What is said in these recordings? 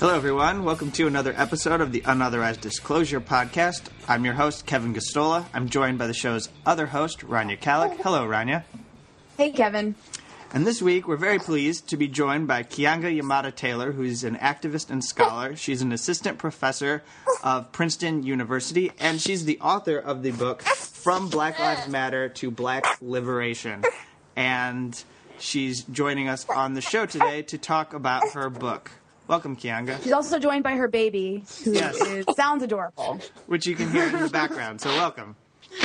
Hello, everyone. Welcome to another episode of the Unauthorized Disclosure Podcast. I'm your host, Kevin Gostola. I'm joined by the show's other host, Rania Kalik. Hello, Rania. Hey, Kevin. And this week, we're very pleased to be joined by Keeanga Yamada-Taylor, who's an activist and scholar. She's an assistant professor of Princeton University, and she's the author of the book, From Black Lives Matter to Black Liberation. And she's joining us on the show today to talk about her book. Welcome, Keeanga. She's also joined by her baby, who sounds adorable. Which you can hear in the background, so welcome.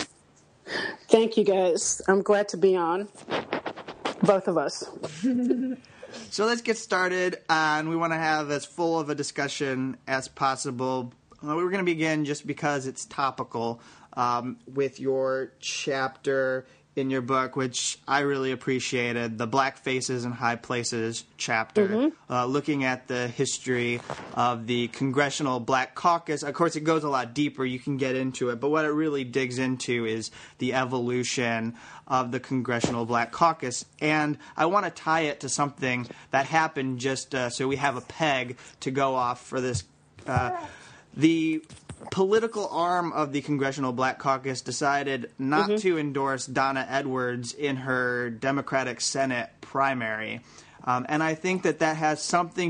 Thank you, guys. I'm glad to be on. Both of us. So let's get started, and we want to have as full of a discussion as possible. We're going to begin just because it's topical with your chapter in your book, which I really appreciated, the Black Faces in High Places chapter, looking at the history of the Congressional Black Caucus. Of course, it goes a lot deeper. You can get into it. But what it really digs into is the evolution of the Congressional Black Caucus. And I want to tie it to something that happened just so we have a peg to go off for this. The political arm of the Congressional Black Caucus decided not to endorse Donna Edwards in her Democratic Senate primary. And I think that has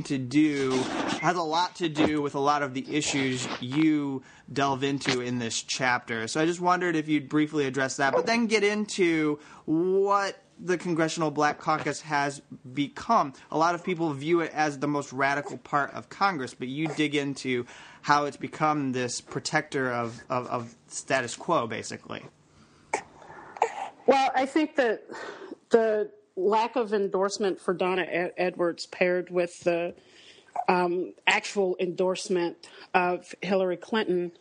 has a lot to do with a lot of the issues you delve into in this chapter. So I just wondered if you'd briefly address that, but then get into what the Congressional Black Caucus has become. A lot of people view it as the most radical part of Congress, but you dig into how it's become this protector of status quo, basically. Well, I think that the lack of endorsement for Donna Edwards paired with the actual endorsement of Hillary Clinton,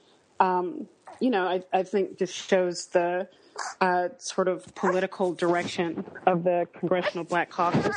I think just shows the sort of political direction of the Congressional Black Caucus,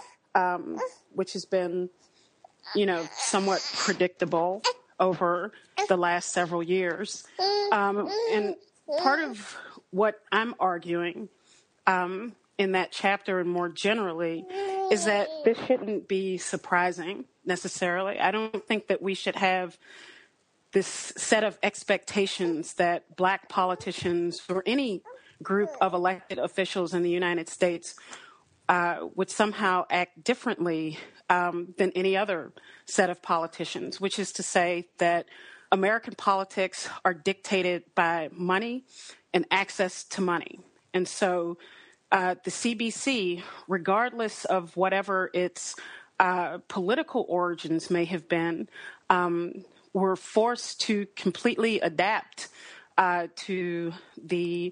which has been, somewhat predictable over the last several years. And part of what I'm arguing in that chapter and more generally is that this shouldn't be surprising necessarily. I don't think that we should have this set of expectations that black politicians or any group of elected officials in the United States would somehow act differently than any other set of politicians, which is to say that American politics are dictated by money and access to money. And so the CBC, regardless of whatever its political origins may have been, were forced to completely adapt to the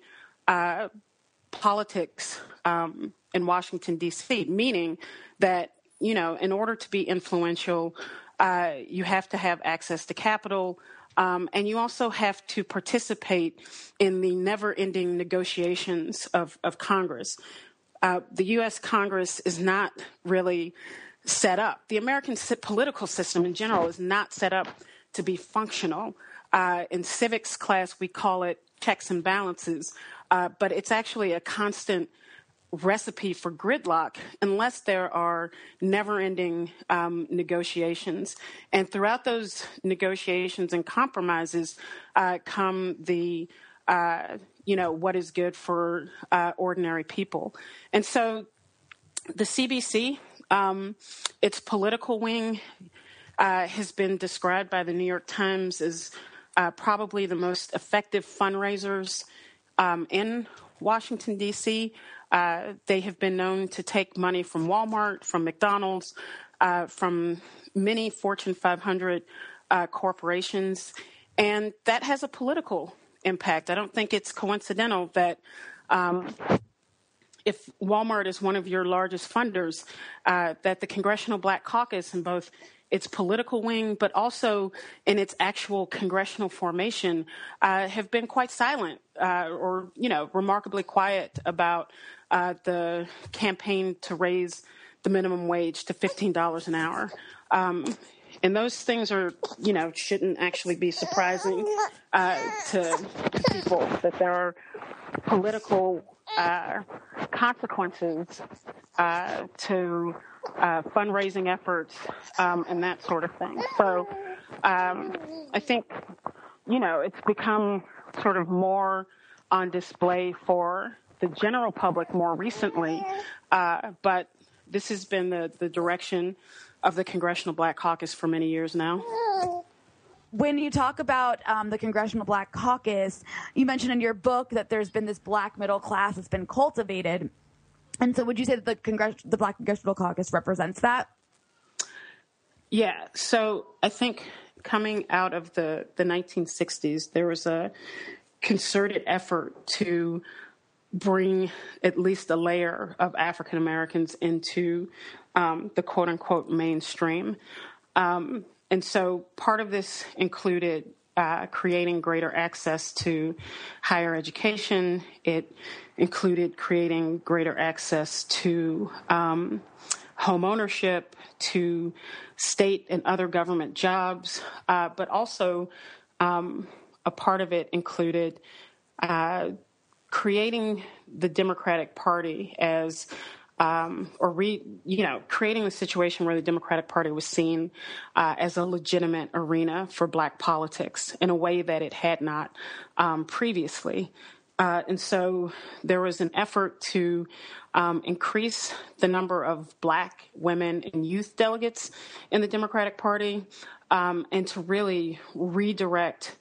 politics in Washington, D.C., meaning that, in order to be influential, you have to have access to capital, and you also have to participate in the never-ending negotiations of Congress. The U.S. Congress is not really set up. The American political system in general is not set up to be functional. In civics class, we call it checks and balances, but it's actually a constant recipe for gridlock unless there are never-ending negotiations. And throughout those negotiations and compromises come the, what is good for ordinary people. And so the CBC, its political wing, has been described by the New York Times as probably the most effective fundraisers in Washington, D.C. They have been known to take money from Walmart, from McDonald's, from many Fortune 500 corporations, and that has a political impact. I don't think it's coincidental that if Walmart is one of your largest funders, that the Congressional Black Caucus in both its political wing, but also in its actual congressional formation, have been quite silent or remarkably quiet about the campaign to raise the minimum wage to $15 an hour. And those things are, shouldn't actually be surprising to people, that there are political consequences to fundraising efforts, and that sort of thing. So I think, it's become sort of more on display for the general public more recently, but this has been the direction of the Congressional Black Caucus for many years now. When you talk about the Congressional Black Caucus, you mentioned in your book that there's been this black middle class that's been cultivated. And so would you say that the Black Congressional Caucus represents that? Yeah. So I think coming out of the 1960s, there was a concerted effort to bring at least a layer of African Americans into the quote-unquote mainstream. And so part of this included creating greater access to higher education. It included creating greater access to home ownership, to state and other government jobs, but also a part of it included creating the Democratic Party as creating the situation where the Democratic Party was seen as a legitimate arena for black politics in a way that it had not previously. And so there was an effort to increase the number of black women and youth delegates in the Democratic Party, and to really redirect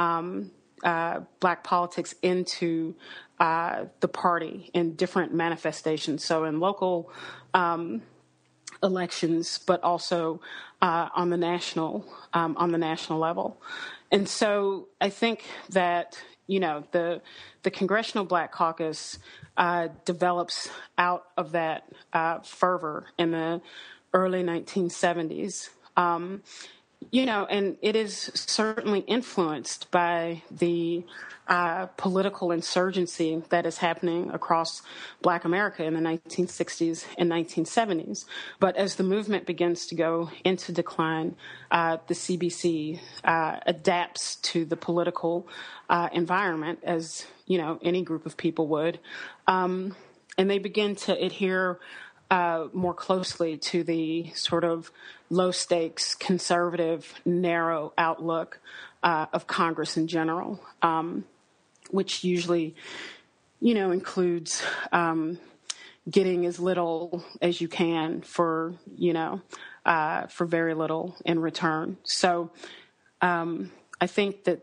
black politics into the party in different manifestations. So in local elections, but also on the national level. And so I think that the Congressional Black Caucus develops out of that fervor in the early 1970s. And it is certainly influenced by the political insurgency that is happening across Black America in the 1960s and 1970s. But as the movement begins to go into decline, the CBC adapts to the political environment as, any group of people would. And they begin to adhere more closely to the sort of low-stakes, conservative, narrow outlook of Congress in general, which usually, includes getting as little as you can for very little in return. So I think that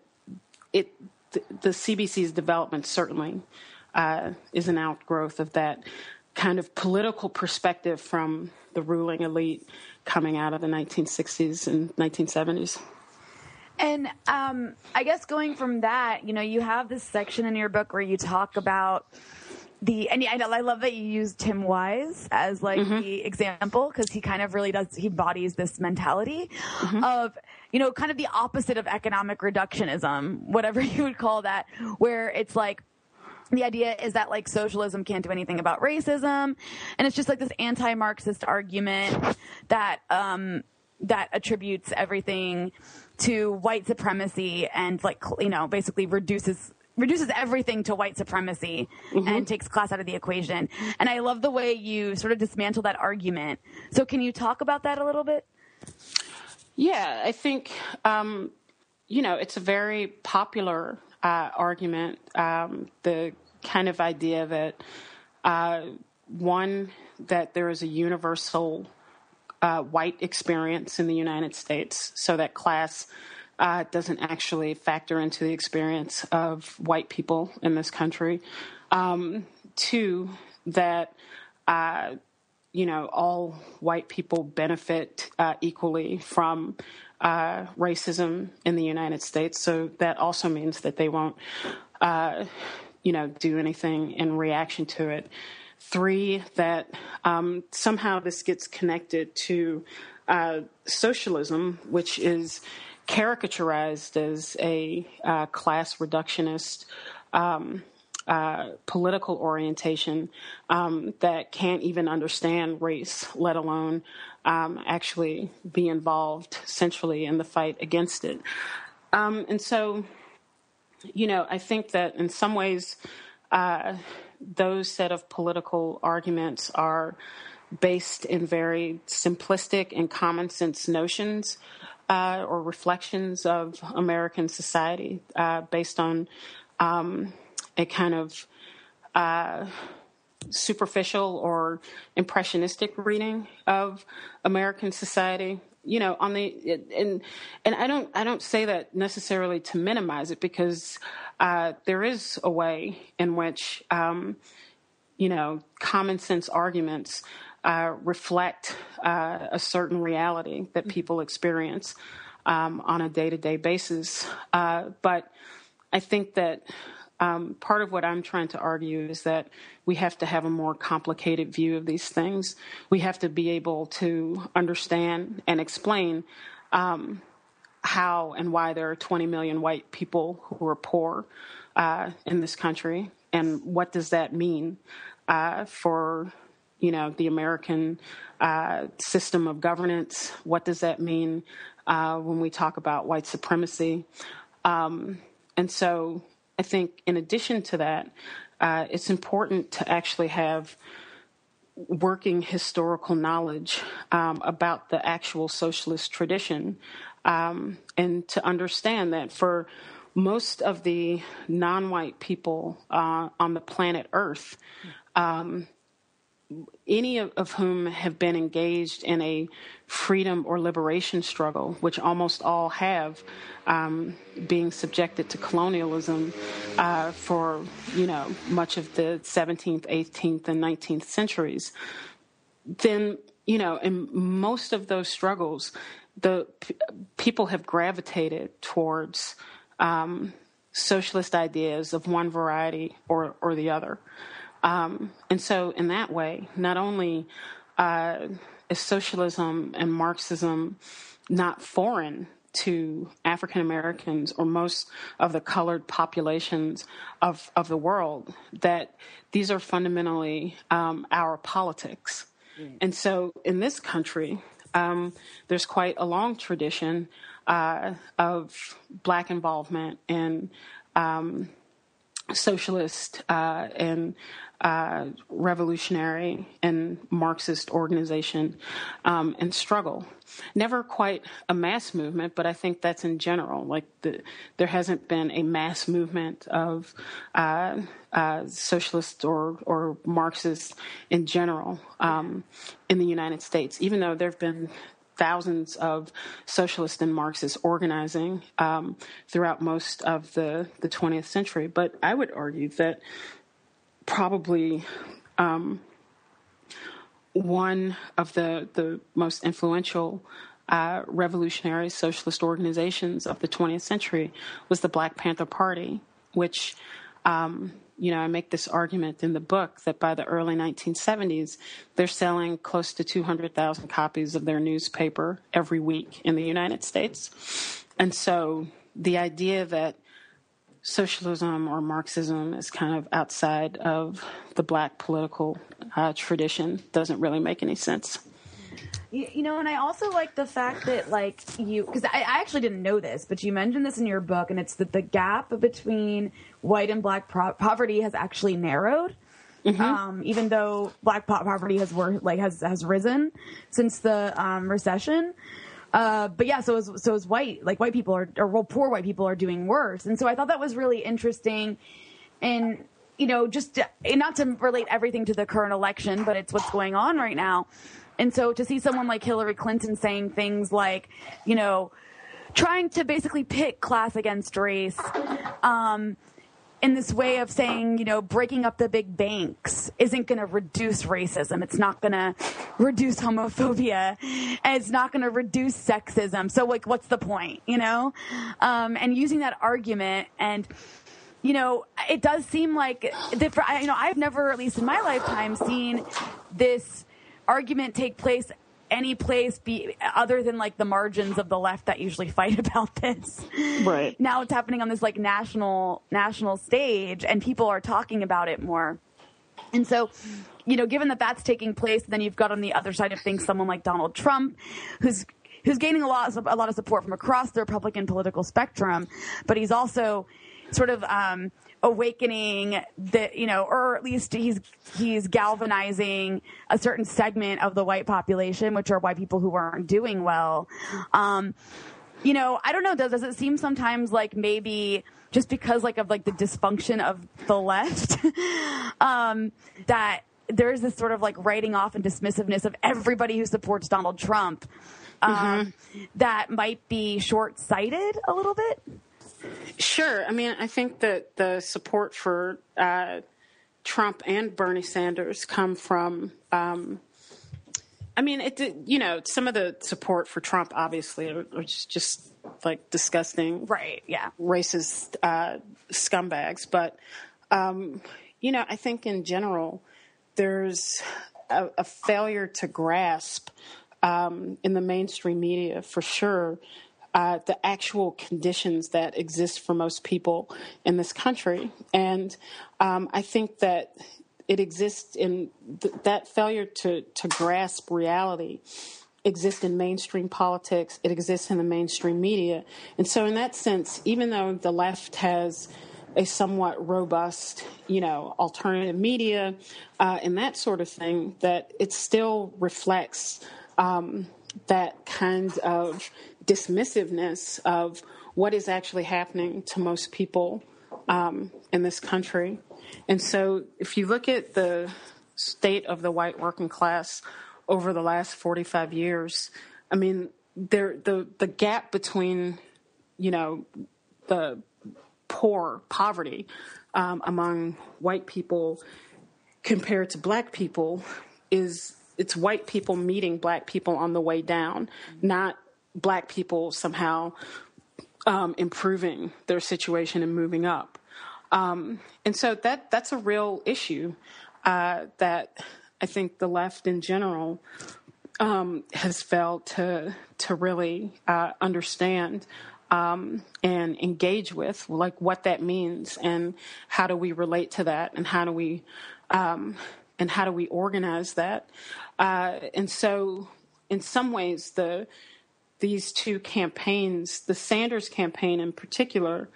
the CBC's development certainly is an outgrowth of that kind of political perspective from the ruling elite coming out of the 1960s and 1970s. And I guess going from that, you have this section in your book where you talk about I love that you use Tim Wise as the example, because he kind of really he embodies this mentality of, kind of the opposite of economic reductionism, whatever you would call that, where it's like, the idea is that socialism can't do anything about racism, and it's just this anti-Marxist argument that that attributes everything to white supremacy and basically reduces everything to white supremacy and takes class out of the equation. And I love the way you sort of dismantle that argument. So can you talk about that a little bit? Yeah, I think it's a very popular argument, the kind of idea that, that there is a universal white experience in the United States, so that class doesn't actually factor into the experience of white people in this country. Two, that, all white people benefit equally from racism in the United States. So that also means that they won't, do anything in reaction to it. Three, that somehow this gets connected to socialism, which is caricaturized as a class reductionist political orientation that can't even understand race, let alone actually be involved centrally in the fight against it. And so, I think that in some ways those set of political arguments are based in very simplistic and common sense notions or reflections of American society, based on a kind of superficial or impressionistic reading of American society. You know, and I don't say that necessarily to minimize it, because there is a way in which common sense arguments reflect a certain reality that people experience on a day-to-day basis. But I think that part of what I'm trying to argue is that we have to have a more complicated view of these things. We have to be able to understand and explain how and why there are 20 million white people who are poor in this country, and what does that mean for the American system of governance. What does that mean when we talk about white supremacy? And so I think in addition to that, it's important to actually have working historical knowledge about the actual socialist tradition, and to understand that for most of the non-white people on the planet Earth, any of whom have been engaged in a freedom or liberation struggle, which almost all have, being subjected to colonialism for, much of the 17th, 18th, and 19th centuries, then, in most of those struggles, the people have gravitated towards socialist ideas of one variety or the other. And so in that way, not only is socialism and Marxism not foreign to African Americans or most of the colored populations of the world, that these are fundamentally our politics. And so in this country, there's quite a long tradition of Black involvement in socialist and revolutionary and Marxist organization and struggle. Never quite a mass movement, but I think that's in general. Like there hasn't been a mass movement of socialists or Marxists in general in the United States, even though there have been thousands of socialist and Marxist organizing throughout most of the 20th century. But I would argue that probably one of the most influential revolutionary socialist organizations of the 20th century was the Black Panther Party, which I make this argument in the book that by the early 1970s, they're selling close to 200,000 copies of their newspaper every week in the United States. And so the idea that socialism or Marxism is kind of outside of the Black political tradition doesn't really make any sense. And I also like the fact that, because I actually didn't know this, but you mentioned this in your book, and it's that the gap between white and Black poverty has actually narrowed, even though Black poverty has risen since the recession. But yeah, so is white. Like white people poor white people are doing worse, and so I thought that was really interesting, and just not to relate everything to the current election, but it's what's going on right now. And so to see someone like Hillary Clinton saying things like, trying to basically pit class against race, in this way of saying, breaking up the big banks isn't going to reduce racism. It's not going to reduce homophobia, and it's not going to reduce sexism. So what's the point, and using that argument, and it does seem like I've never, at least in my lifetime, seen this argument take place any place other than the margins of the left that usually fight about this. Right. Now it's happening on this national stage, and people are talking about it more. And so, given that that's taking place, then you've got on the other side of things someone like Donald Trump, who's who's gaining a lot of support from across the Republican political spectrum, but he's also sort of awakening or at least he's galvanizing a certain segment of the white population, which are white people who aren't doing well. I don't know. Does it seem sometimes like maybe just because of the dysfunction of the left, that there's this sort of writing off and dismissiveness of everybody who supports Donald Trump, that might be short-sighted a little bit? Sure. I mean, I think that the support for Trump and Bernie Sanders come from, some of the support for Trump, obviously, are just disgusting, right? Yeah, racist scumbags. But, I think in general, there's a failure to grasp in the mainstream media, for sure, the actual conditions that exist for most people in this country. And I think that it exists in that failure to grasp reality exists in mainstream politics. It exists in the mainstream media. And so in that sense, even though the left has a somewhat robust, alternative media and that sort of thing, that it still reflects that kind of dismissiveness of what is actually happening to most people in this country. And so if you look at the state of the white working class over the last 45 years, I mean, the gap between, the poverty among white people compared to black people it's white people meeting black people on the way down, not black people somehow improving their situation and moving up. And so that's a real issue that I think the left in general has failed to really understand and engage with, what that means and how do we relate to that and how do we organize that. And so in some ways, these two campaigns, the Sanders campaign in particular,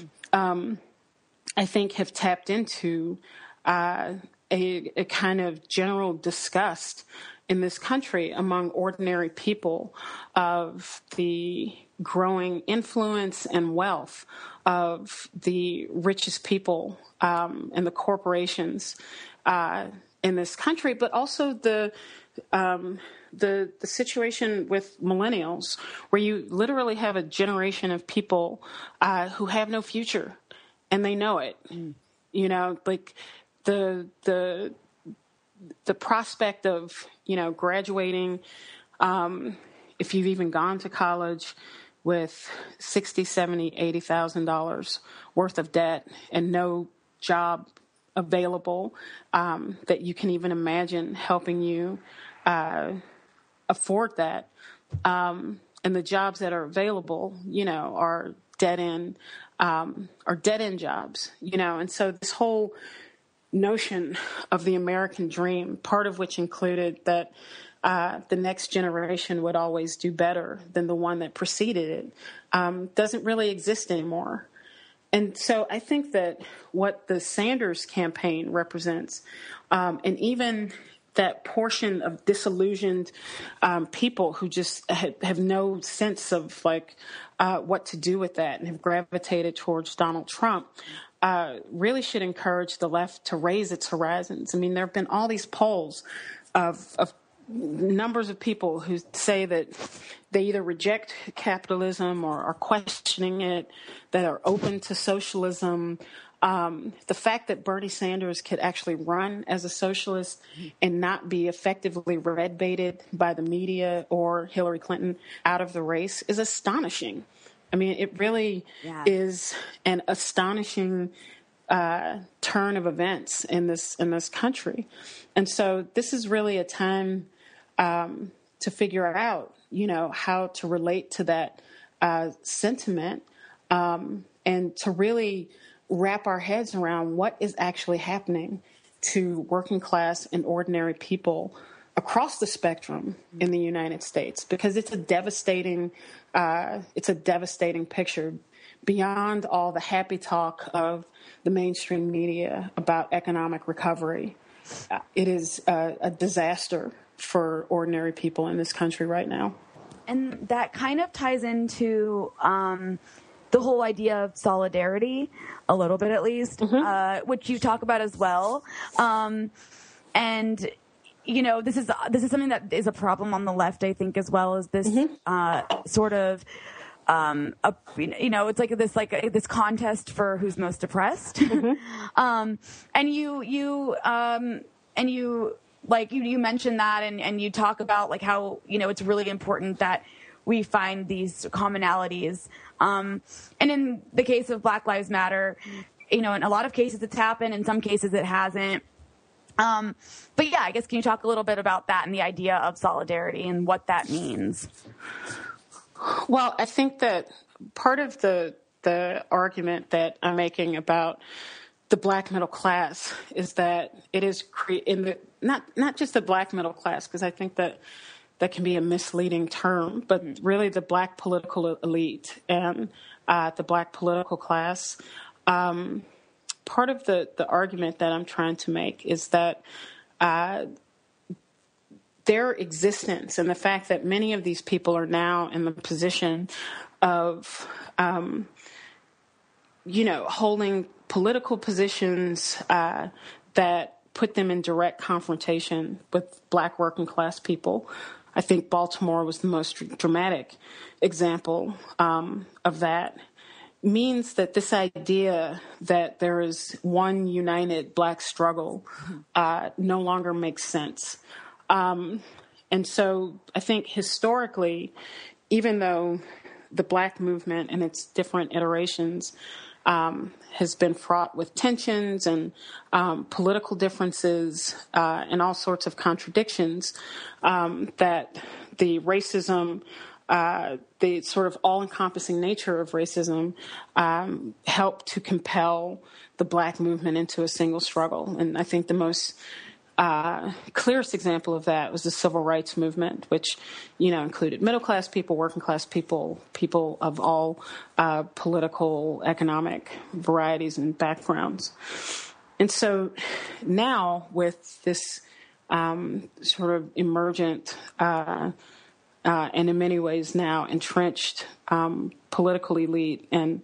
I think have tapped into a kind of general disgust in this country among ordinary people of the growing influence and wealth of the richest people and the corporations in this country, but also the situation with millennials, where you literally have a generation of people who have no future, and they know it. The prospect of graduating, if you've even gone to college, with $60,000, $70,000, $80,000 worth of debt and no job available that you can even imagine helping you afford that. And the jobs that are available, are dead-end jobs, And so this whole notion of the American dream, part of which included that the next generation would always do better than the one that preceded it, doesn't really exist anymore. And so I think that what the Sanders campaign represents, and even that portion of disillusioned people who just have no sense of what to do with that and have gravitated towards Donald Trump, really should encourage the left to raise its horizons. I mean, there have been all these polls of numbers of people who say that they either reject capitalism or are questioning it, that are open to socialism. The fact that Bernie Sanders could actually run as a socialist and not be effectively red-baited by the media or Hillary Clinton out of the race is astonishing. I mean, it really is an astonishing turn of events in this country. And so this is really a time to figure out, how to relate to that sentiment and to really wrap our heads around what is actually happening to working class and ordinary people across the spectrum in the United States, because it's a devastating picture beyond all the happy talk of the mainstream media about economic recovery. It is a disaster for ordinary people in this country right now. And that kind of ties into the whole idea of solidarity, a little bit at least, which you talk about as well. And you know, this is something that is a problem on the left, I think, as well as this sort of. It's like this contest for who's most oppressed. And you mentioned that and you talk about like how, you know, it's really important that we find these commonalities. And in the case of Black Lives Matter, you know, in a lot of cases it's happened, in some cases it hasn't. But yeah, I guess can you talk a little bit about that and the idea of solidarity and what that means? Well, I think that part of the argument that I'm making about the Black middle class is that it is not just the Black middle class, because I think that can be a misleading term, but really the Black political elite and the Black political class. Part of the argument that I'm trying to make is that their existence and the fact that many of these people are now in the position of, holding political positions that put them in direct confrontation with Black working class people. I think Baltimore was the most dramatic example of that. Means that this idea that there is one united Black struggle no longer makes sense. And so I think historically, even though the Black movement and its different iterations has been fraught with tensions and political differences and all sorts of contradictions, that the racism, the sort of all-encompassing nature of racism helped to compel the Black movement into a single struggle. And I think the most clearest example of that was the Civil Rights Movement, which, you know, included middle-class people, working-class people, people of all political, economic varieties and backgrounds. And so now with this sort of emergent and in many ways now entrenched political elite and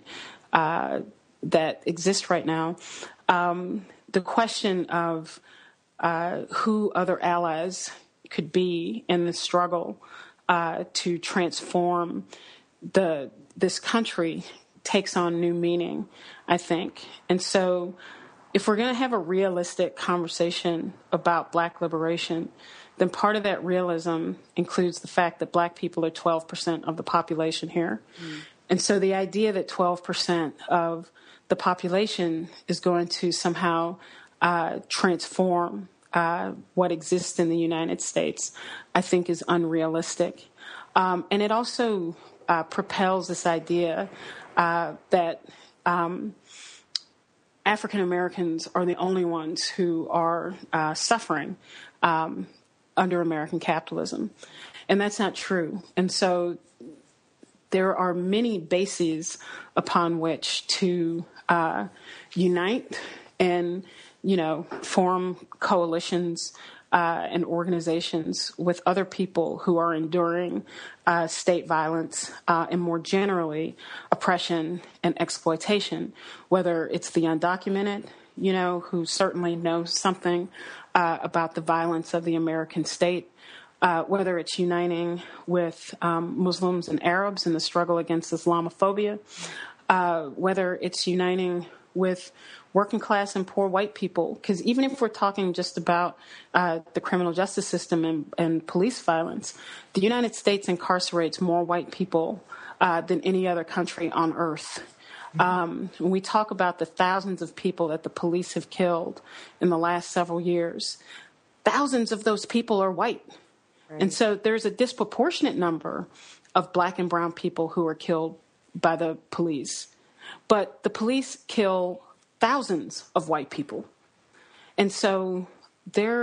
that exists right now, the question of who other allies could be in this struggle to transform this country takes on new meaning, I think. And so if we're going to have a realistic conversation about Black liberation, then part of that realism includes the fact that Black people are 12% of the population here. And so the idea that 12% of the population is going to somehow transform what exists in the United States, I think is unrealistic. And it also propels this idea that African Americans are the only ones who are suffering under American capitalism. And that's not true. And so there are many bases upon which to unite and, you know, form coalitions and organizations with other people who are enduring state violence and more generally oppression and exploitation, whether it's the undocumented, you know, who certainly know something about the violence of the American state, whether it's uniting with Muslims and Arabs in the struggle against Islamophobia, whether it's uniting with working class and poor white people. Because even if we're talking just about the criminal justice system and police violence, the United States incarcerates more white people than any other country on earth. When we talk about the thousands of people that the police have killed in the last several years, thousands of those people are white. Right. And so there's a disproportionate number of Black and brown people who are killed by the police. But the police kill thousands of white people. And so there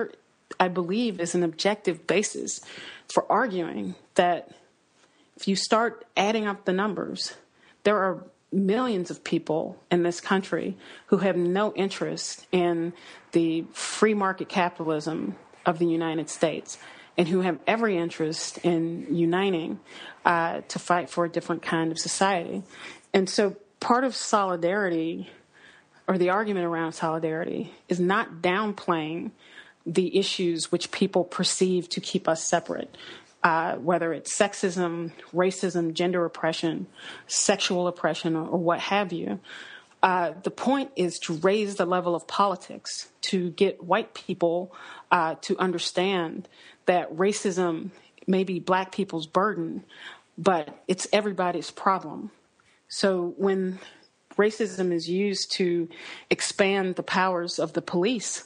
I believe, is an objective basis for arguing that if you start adding up the numbers, there are millions of people in this country who have no interest in the free market capitalism of the United States and who have every interest in uniting to fight for a different kind of society. And so part of solidarity, or the argument around solidarity, is not downplaying the issues which people perceive to keep us separate. Whether it's sexism, racism, gender oppression, sexual oppression, or what have you. The point is to raise the level of politics, to get white people to understand that racism may be black people's burden, but it's everybody's problem. So when racism is used to expand the powers of the police,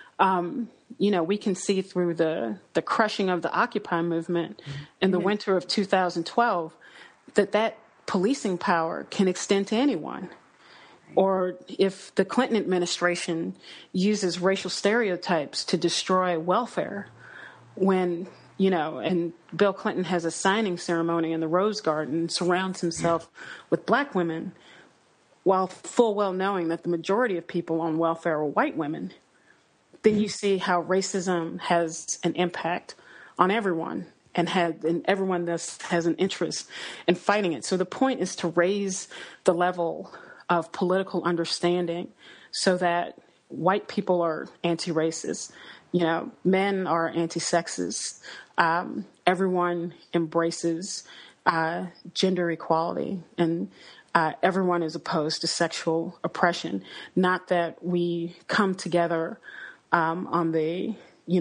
we can see through the crushing of the Occupy movement in the winter of 2012 that policing power can extend to anyone. Or if the Clinton administration uses racial stereotypes to destroy welfare, and Bill Clinton has a signing ceremony in the Rose Garden, surrounds himself with black women, while full well knowing that the majority of people on welfare are white women, then you see how racism has an impact on everyone, and everyone thus has an interest in fighting it. So the point is to raise the level of political understanding so that white people are anti-racist, men are anti-sexist, everyone embraces gender equality, and everyone is opposed to sexual oppression. Not that we come together on the,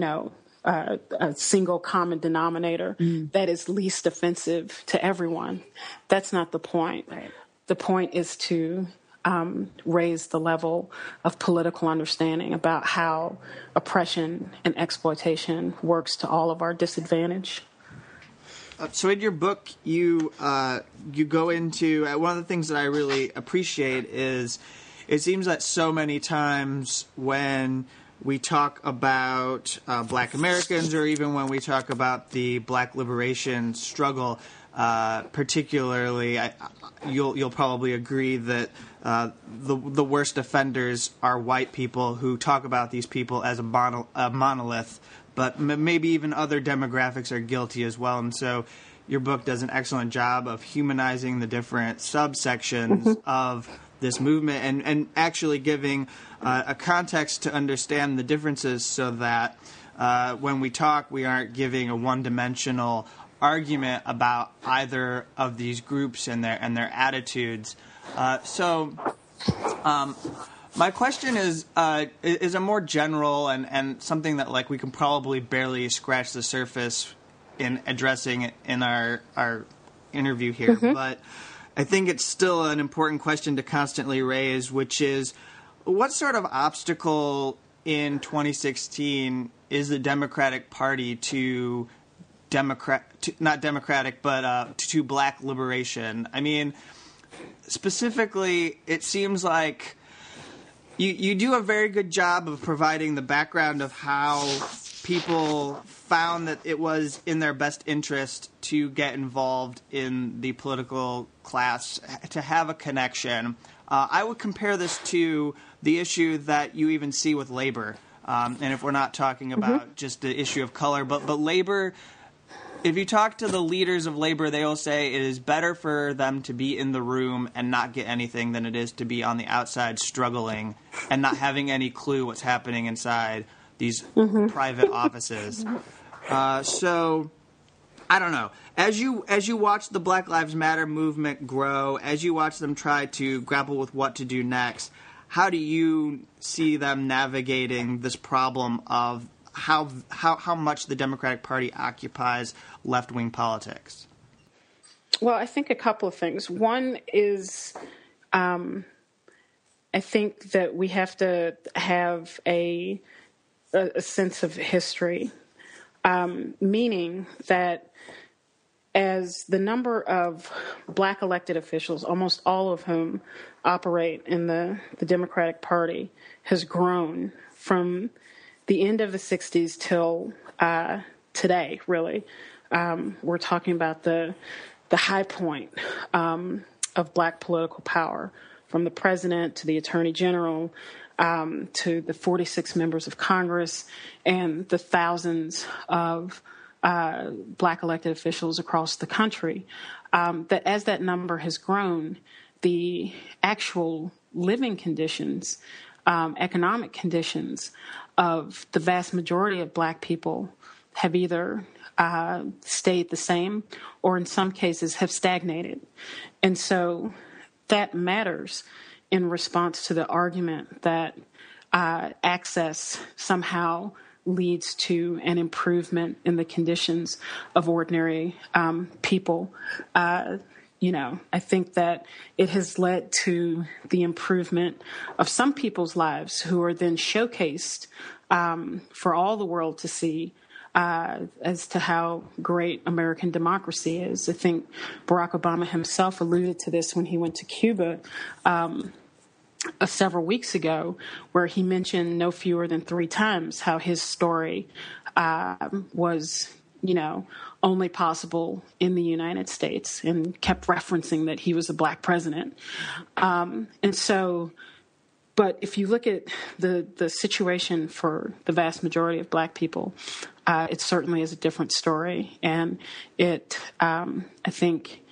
a single common denominator that is least offensive to everyone. That's not the point. Right. The point is to raise the level of political understanding about how oppression and exploitation works to all of our disadvantage. So in your book, you go into one of the things that I really appreciate is it seems that so many times when we talk about Black Americans, or even when we talk about the Black liberation struggle, particularly, you'll probably agree that the worst offenders are white people who talk about these people as a monolith, but maybe even other demographics are guilty as well. And so your book does an excellent job of humanizing the different subsections of this movement and actually giving a context to understand the differences so that when we talk, we aren't giving a one-dimensional argument about either of these groups and their attitudes. So my question is a more general and something that we can probably barely scratch the surface in addressing it in our interview here, but I think it's still an important question to constantly raise, which is what sort of obstacle in 2016 is the Democratic Party to Black liberation? I mean, specifically, it seems like you do a very good job of providing the background of how people found that it was in their best interest to get involved in the political class, to have a connection. I would compare this to the issue that you even see with labor. And if we're not talking about just the issue of color, but labor, if you talk to the leaders of labor, they will say it is better for them to be in the room and not get anything than it is to be on the outside struggling and not having any clue what's happening inside these private offices. So I don't know. As you watch the Black Lives Matter movement grow, as you watch them try to grapple with what to do next, how do you see them navigating this problem of how much the Democratic Party occupies left-wing politics? Well, I think a couple of things. One is I think that we have to have a sense of history, meaning that as the number of Black elected officials, almost all of whom operate in the Democratic Party, has grown from the end of the 60s till today, really. We're talking about the high point of black political power, from the president to the attorney general to the 46 members of Congress and the thousands of black elected officials across the country. That as that number has grown, the actual living conditions, economic conditions of the vast majority of black people have either stayed the same or in some cases have stagnated. And so that matters in response to the argument that access somehow leads to an improvement in the conditions of ordinary people. I think that it has led to the improvement of some people's lives who are then showcased for all the world to see as to how great American democracy is. I think Barack Obama himself alluded to this when he went to Cuba several weeks ago, where he mentioned no fewer than 3 times how his story was, only possible in the United States, and kept referencing that he was a black president. But if you look at the situation for the vast majority of black people, it certainly is a different story. And it, I think,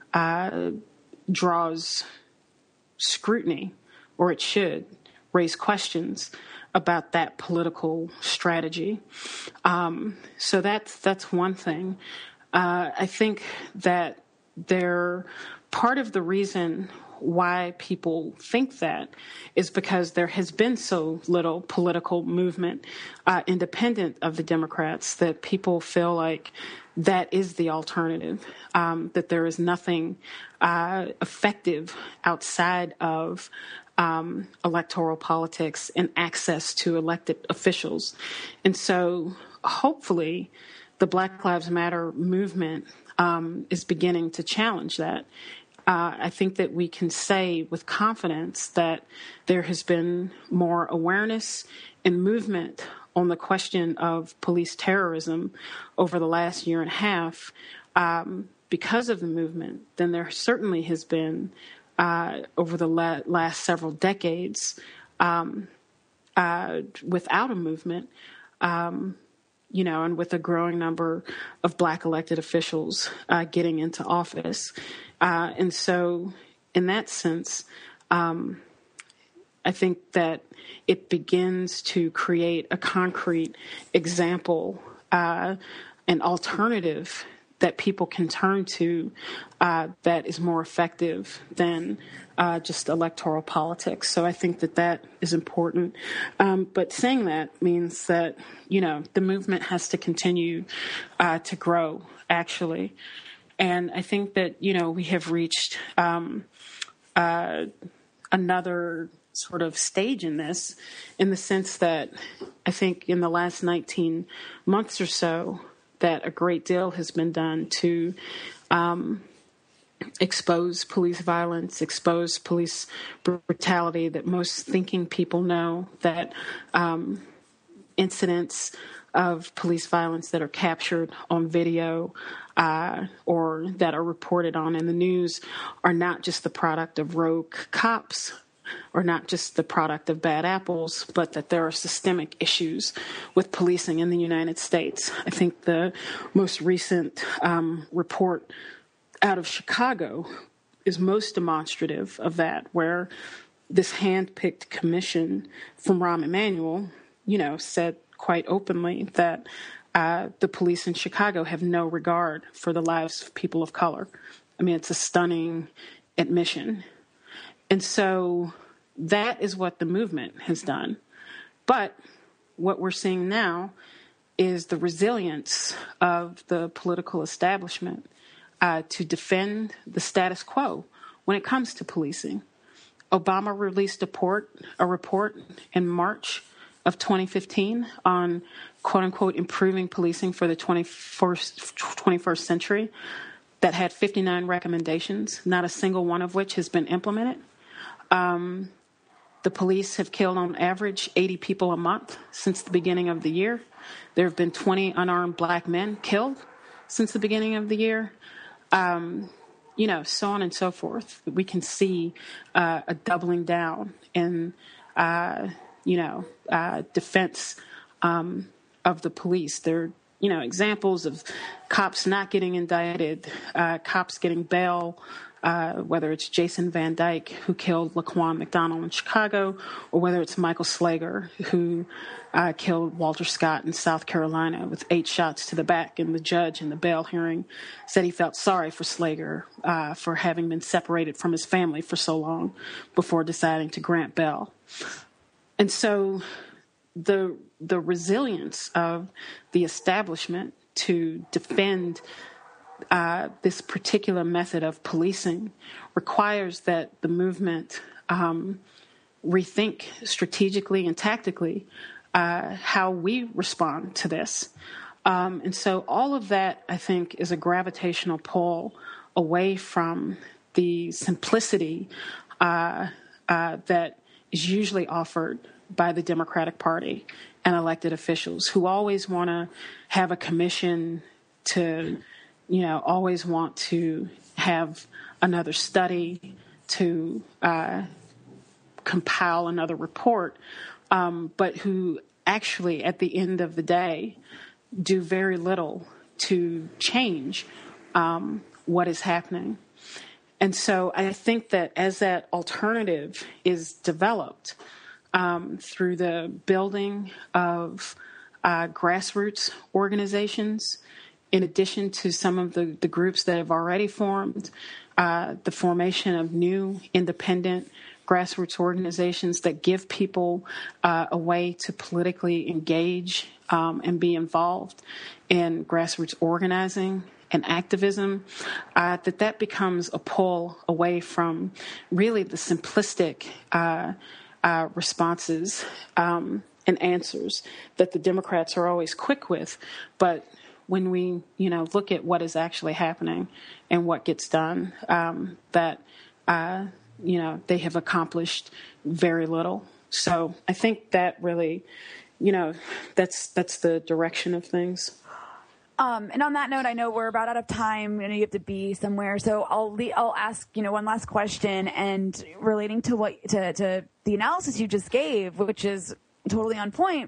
draws scrutiny, or it should raise questions about that political strategy. So that's one thing. I think that part of the reason why people think that is because there has been so little political movement independent of the Democrats that people feel like that is the alternative, that there is nothing effective outside of electoral politics and access to elected officials. And so hopefully the Black Lives Matter movement is beginning to challenge that. I think that we can say with confidence that there has been more awareness and movement on the question of police terrorism over the last year and a half because of the movement than there certainly has been over the last several decades without a movement, and with a growing number of black elected officials getting into office. And so in that sense, I think that it begins to create a concrete example, an alternative that people can turn to that is more effective than just electoral politics. So I think that is important. But saying that means that, the movement has to continue to grow, actually. And I think that, we have reached another sort of stage in this, in the sense that I think in the last 19 months or so, that a great deal has been done to expose police violence, expose police brutality, that most thinking people know that incidents of police violence that are captured on video or that are reported on in the news are not just the product of rogue cops or not just the product of bad apples, but that there are systemic issues with policing in the United States. I think the most recent report out of Chicago is most demonstrative of that, where this hand-picked commission from Rahm Emanuel, said quite openly that the police in Chicago have no regard for the lives of people of color. I mean, it's a stunning admission. And so that is what the movement has done. But what we're seeing now is the resilience of the political establishment to defend the status quo when it comes to policing. Obama released a report in March of 2015 on, quote-unquote, improving policing for the 21st century that had 59 recommendations, not a single one of which has been implemented. The police have killed on average 80 people a month since the beginning of the year. There have been 20 unarmed black men killed since the beginning of the year. So on and so forth. We can see a doubling down in, defense of the police. There are, examples of cops not getting indicted, cops getting bail, whether it's Jason Van Dyke, who killed Laquan McDonald in Chicago, or whether it's Michael Slager, who killed Walter Scott in South Carolina with 8 shots to the back. And the judge in the bail hearing said he felt sorry for Slager for having been separated from his family for so long before deciding to grant bail. And so the resilience of the establishment to defend this particular method of policing requires that the movement rethink strategically and tactically how we respond to this. And so all of that, I think, is a gravitational pull away from the simplicity that is usually offered by the Democratic Party and elected officials who always want to have a commission to, always want to have another study, to compile another report, but who actually, at the end of the day, do very little to change what is happening. And so I think that as that alternative is developed through the building of grassroots organizations, in addition to some of the groups that have already formed, the formation of new independent grassroots organizations that give people a way to politically engage and be involved in grassroots organizing and activism, that becomes a pull away from really the simplistic responses and answers that the Democrats are always quick with. But when we, look at what is actually happening and what gets done, they have accomplished very little. So I think that really, that's the direction of things. And on that note, I know we're about out of time. You have to be somewhere, so I'll ask one last question, and relating to to the analysis you just gave, which is totally on point.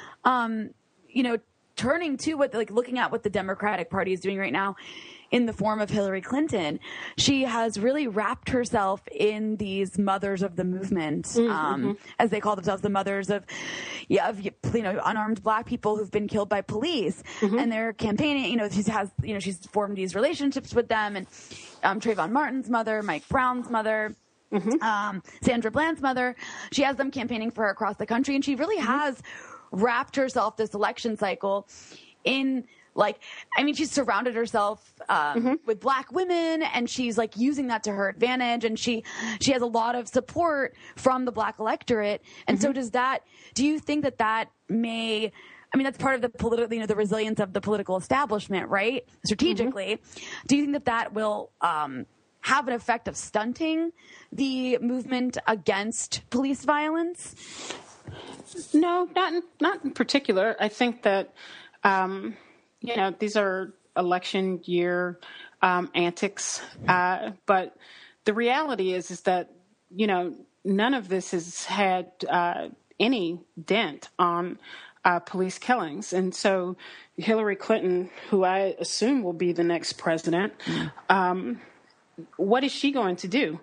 Turning to looking at what the Democratic Party is doing right now in the form of Hillary Clinton, she has really wrapped herself in these mothers of the movement, as they call themselves, the mothers of unarmed black people who've been killed by police, and they're campaigning. She's formed these relationships with them, and Trayvon Martin's mother, Mike Brown's mother. Sandra Bland's mother, she has them campaigning for her across the country, and she really has wrapped herself this election cycle in she's surrounded herself with black women, and she's using that to her advantage, and she has a lot of support from the black electorate. And so do you think that may, that's part of the political, the resilience of the political establishment, right? Strategically. Do you think that will have an effect of stunting the movement against police violence? No, not in particular. I think that, these are election year antics. But the reality is that, none of this has had any dent on police killings. And so Hillary Clinton, who I assume will be the next president, what is she going to do?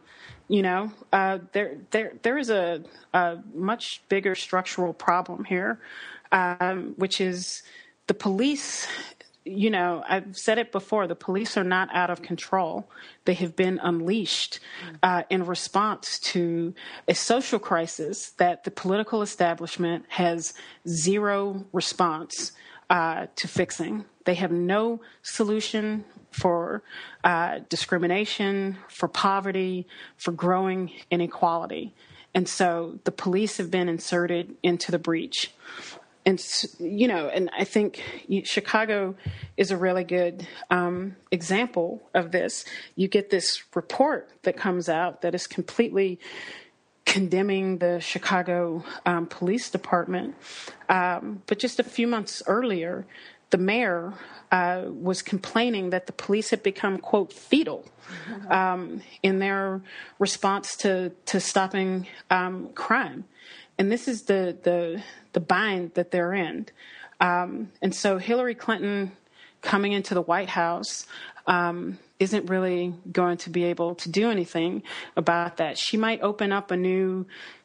There is a much bigger structural problem here, which is the police. I've said it before, the police are not out of control. They have been unleashed in response to a social crisis that the political establishment has zero response to fixing. They have no solution for discrimination, for poverty, for growing inequality. And so the police have been inserted into the breach. And, and I think Chicago is a really good example of this. You get this report that comes out that is completely condemning the Chicago Police Department. But just a few months earlier, the mayor was complaining that the police had become, quote, fetal in their response to stopping crime. And this is the bind that they're in. And so Hillary Clinton coming into the White House isn't really going to be able to do anything about that. She might open up a new,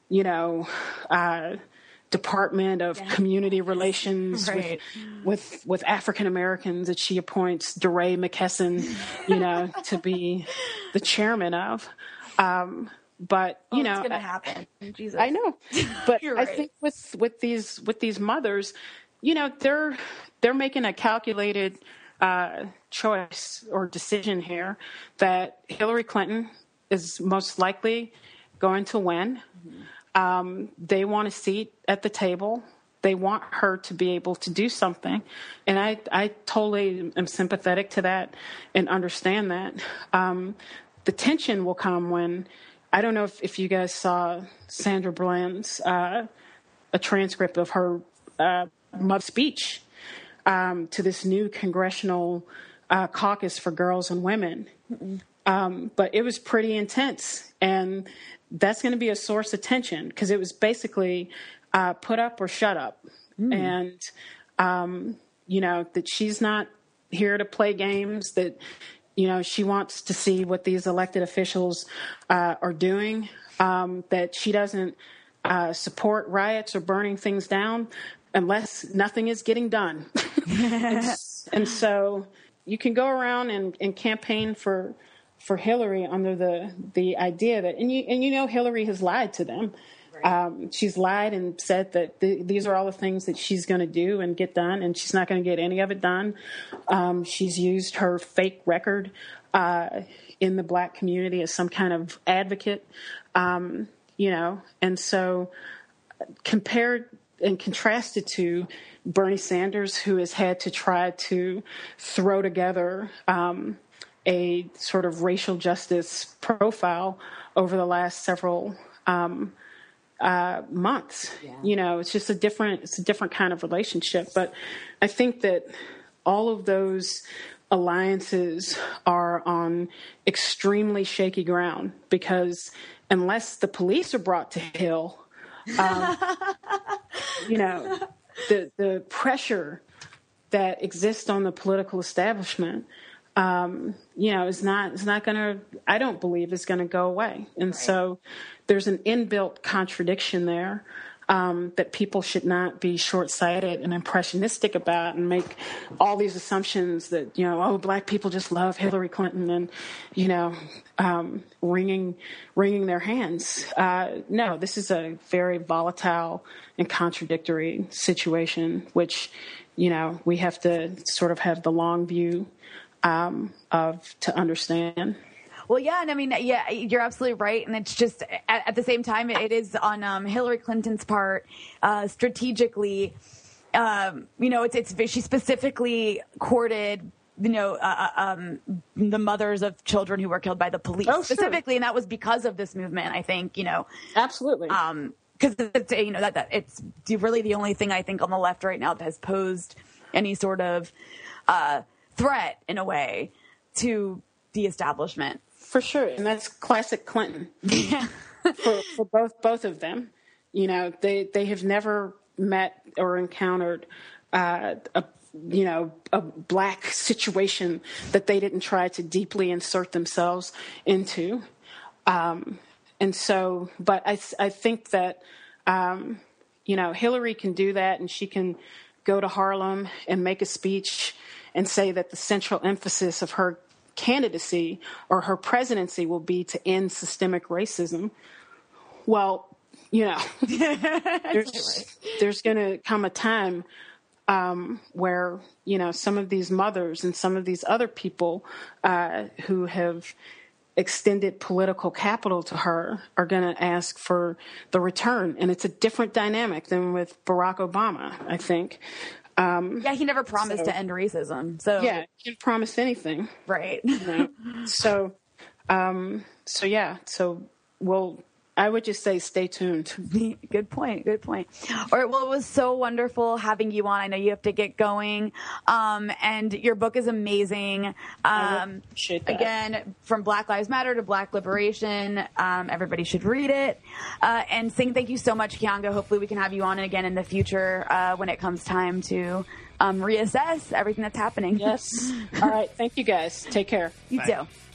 Department of Community Relations with African Americans that she appoints DeRay McKesson, to be the chairman of. But it's going to happen. Jesus. I know, but You're I right. think with these mothers, they're making a calculated choice or decision here that Hillary Clinton is most likely going to win. They want a seat at the table. They want her to be able to do something. And I totally am sympathetic to that and understand that. The tension will come when, I don't know if you guys saw Sandra Bland's a transcript of her mother's speech to this new congressional caucus for girls and women. But it was pretty intense. And that's going to be a source of tension because it was basically put up or shut up. And, that she's not here to play games, that, she wants to see what these elected officials are doing, that she doesn't support riots or burning things down unless nothing is getting done. and so you can go around and campaign for Hillary under the idea that, and Hillary has lied to them. She's lied and said that these are all the things that she's going to do and get done, and she's not going to get any of it done. She's used her fake record in the Black community as some kind of advocate, and so compared and contrasted to Bernie Sanders, who has had to try to throw together a sort of racial justice profile over the last several months. It's just a different kind of relationship. But I think that all of those alliances are on extremely shaky ground because unless the police are brought to heel, the pressure that exists on the political establishment, is not going to, I don't believe is going to go away. And so there's an inbuilt contradiction there that people should not be short-sighted and impressionistic about and make all these assumptions that, Black people just love Hillary Clinton and, wringing their hands. No, this is a very volatile and contradictory situation, which, we have to sort of have the long view to understand. Well, yeah, and I mean, yeah, you're absolutely right, and it's just at the same time, it is on Hillary Clinton's part strategically. She specifically courted, the mothers of children who were killed by the police specifically, and that was because of this movement. I think, absolutely, because that it's really the only thing I think on the left right now that has posed any sort of threat in a way to the establishment. For sure, and that's classic Clinton. Yeah. for both of them, they have never met or encountered a Black situation that they didn't try to deeply insert themselves into, and so. But I think that Hillary can do that, and she can go to Harlem and make a speech and say that the central emphasis of her candidacy or her presidency will be to end systemic racism. Well, there's going to come a time where, some of these mothers and some of these other people who have extended political capital to her are going to ask for the return. And it's a different dynamic than with Barack Obama, I think. He never promised to end racism. So he didn't promise anything, right? So we'll I would just say stay tuned. Good point. All right. Well, it was so wonderful having you on. I know you have to get going. And your book is amazing. I really appreciate that. Again, from Black Lives Matter to Black Liberation, everybody should read it. And thank you so much, Kianga. Hopefully we can have you on again in the future when it comes time to reassess everything that's happening. Yes. All right. Thank you, guys. Take care. You too.